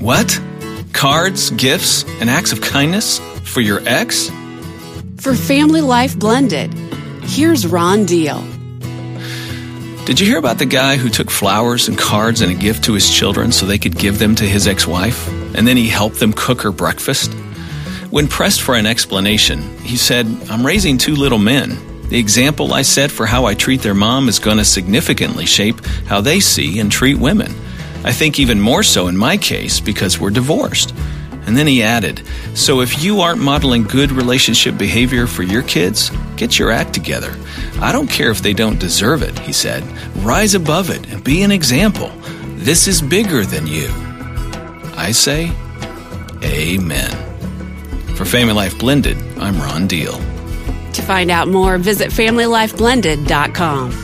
What? Cards, gifts, and acts of kindness for your ex? For Family Life Blended, here's Ron Deal. Did you hear about the guy who took flowers and cards and a gift to his children so they could give them to his ex-wife? And then he helped them cook her breakfast? When pressed for an explanation, he said, "I'm raising 2 little men. The example I set for how I treat their mom is going to significantly shape how they see and treat women. I think even more so in my case because we're divorced." And then he added, "So if you aren't modeling good relationship behavior for your kids, get your act together. I don't care if they don't deserve it," he said. "Rise above it and be an example. This is bigger than you." I say, amen. For Family Life Blended, I'm Ron Deal. To find out more, visit FamilyLifeBlended.com.